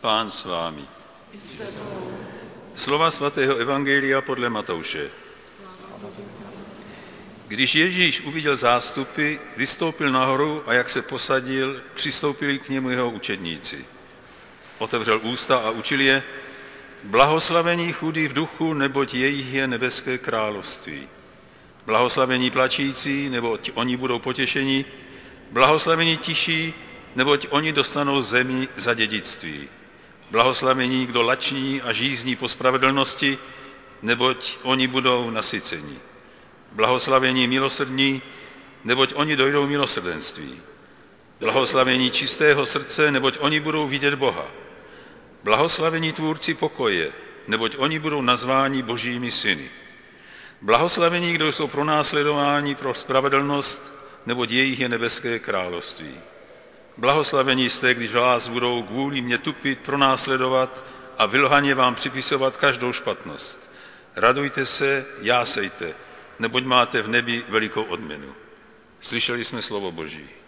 Pán s vámi. Slova svatého evangelia podle Matouše. Když Ježíš uviděl zástupy, vystoupil nahoru a jak se posadil, přistoupili k němu jeho učedníci. Otevřel ústa a učil je: Blahoslavení chudí v duchu, neboť jejich je nebeské království. Blahoslavení plačící, neboť oni budou potěšeni. Blahoslavení tiší, neboť oni dostanou zemi za dědictví. Blahoslavení, kdo lační a žízní po spravedlnosti, neboť oni budou nasyceni. Blahoslavení milosrdní, neboť oni dojdou milosrdenství. Blahoslavení čistého srdce, neboť oni budou vidět Boha. Blahoslavení tvůrci pokoje, neboť oni budou nazváni božími syny. Blahoslavení, kdo jsou pronásledováni pro spravedlnost, neboť jejich je nebeské království. Blahoslavení jste, když vás budou kvůli mě tupit, pronásledovat a vylhaně vám připisovat každou špatnost. Radujte se, jásejte, neboť máte v nebi velikou odměnu. Slyšeli jsme slovo Boží.